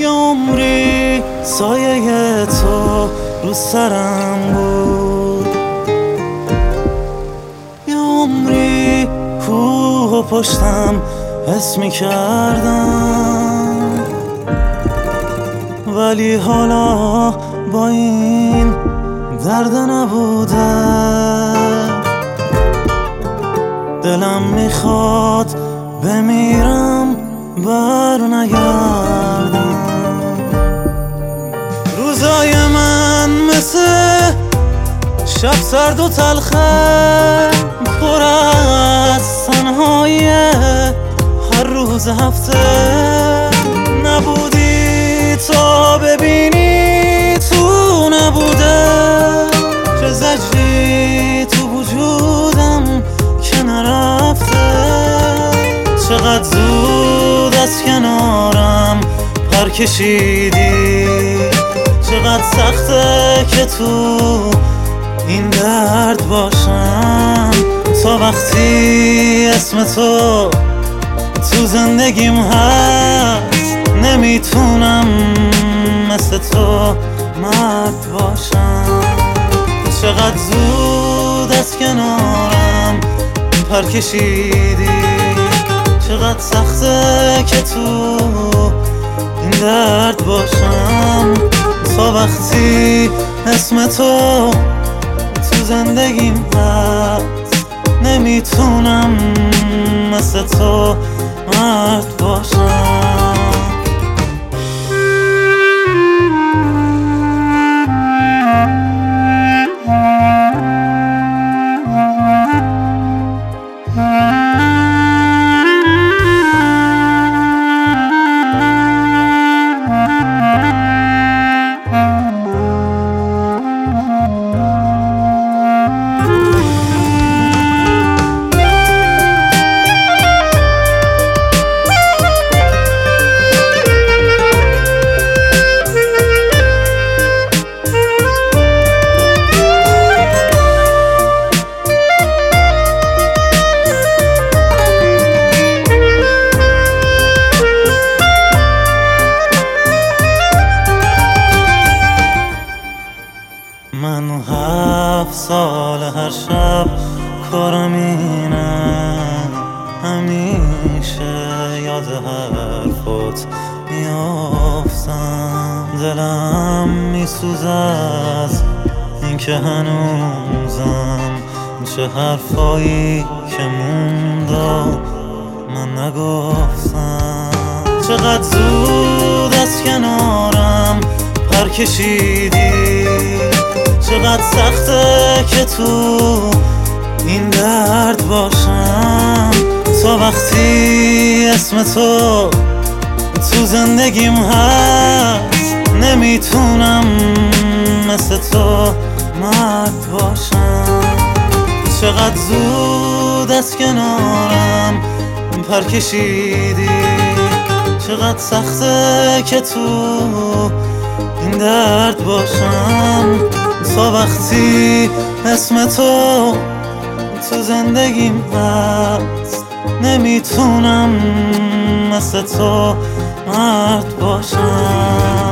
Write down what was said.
یه عمری سایه تو رو سرم بود، یه عمری کوه و پشتم حس می‌کردم، ولی حالا با این درد نبوده. دلم میخواد بمیرم بر نگردم. روزای من مثل شب سرد و تلخه، پر از تنهایی هر روز هفته. نبودی تا ببینی تو نبوده، چه زجری تو وجودم که نرفته. چقدر زود از کنارم پر کشیدی، چقدر سخته که تو این درد باشم. تا وقتی اسم تو زندگیم هست، نمیتونم مثل تو مرد باشم. چقدر زود از کنارم پر کشیدی، چقدر سخته که تو این درد باشم. تا وقتی اسم تو زندگیم هست، نمیتونم مثل تو مرد باشم. من 7 سال هر شب کارم اینه، همیشه یاد حرفات میافتم. دلم میسوزه از اینکه هنوزم چه حرفایی که موند من نگفتم. چقدر زود از کنارم پر کشیدی، چقدر سخته که تو این درد باشم. تا وقتی اسم تو زندگیم هست، نمیتونم مثل تو مرد باشم. چقدر زود از کنارم پر کشیدی، چقدر سخته که تو این درد باشم. تا وقتی اسم تو زندگیم هست، نمیتونم مثل تو مرد باشم.